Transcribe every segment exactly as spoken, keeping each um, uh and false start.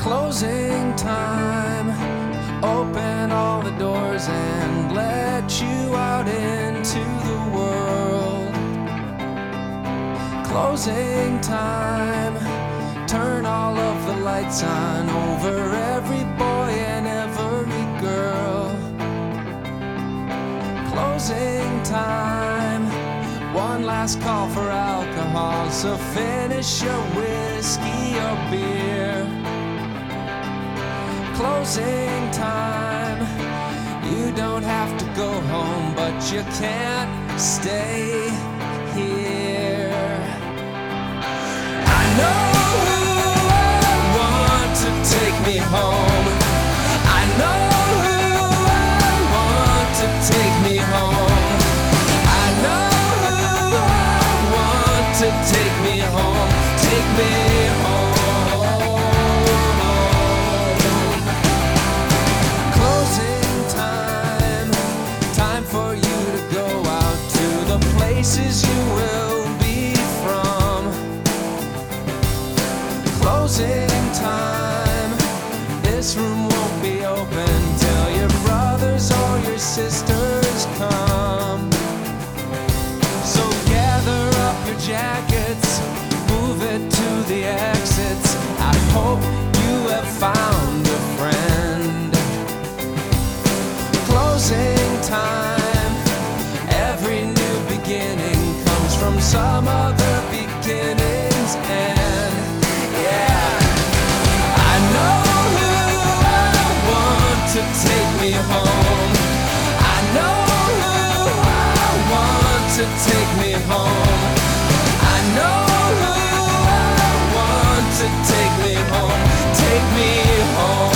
Closing time. Open all the doors and let you out into the world. Closing time. Turn all of the lights on over every boy and every girl. Closing time. One last call for alcohol, so finish your whiskey or beer. Closing time. You don't have to go home, but you can't stay here. I know who I want to take me home. I know who I want to take me home. I know who I want to take me home. Take me home. Places you will be from. Closing time. This room won't be open till your brothers or your sisters come. So gather up your jackets, move it to the exits. I hope you have found a friend. Closing time. Every new beginning comes from some other beginning's end. Yeah, I know who I want to take me home. I know who I want to take me home. I know who I want to take me home. Take me home.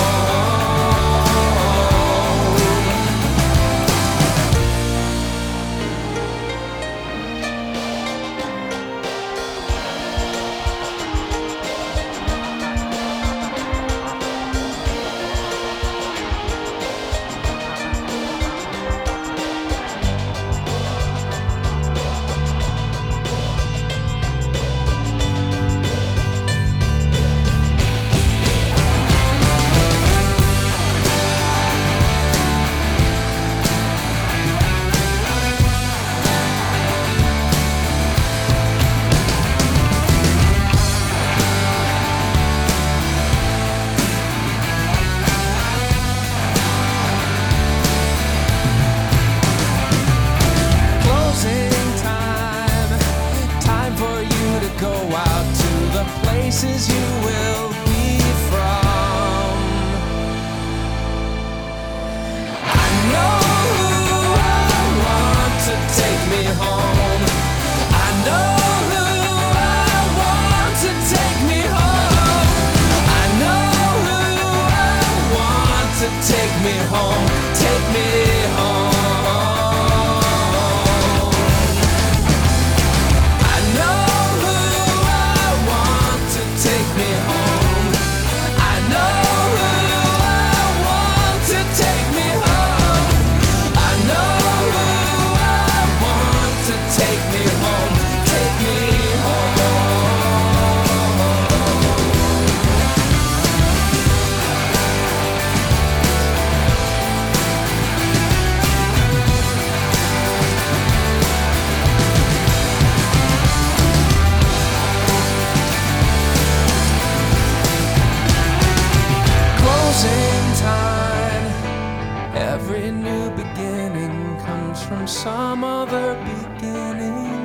Places you will be from. I know who I want to take me home. I know who I want to take me home. I know who I want to take me home. Take me home. Every new beginning comes from some other beginning.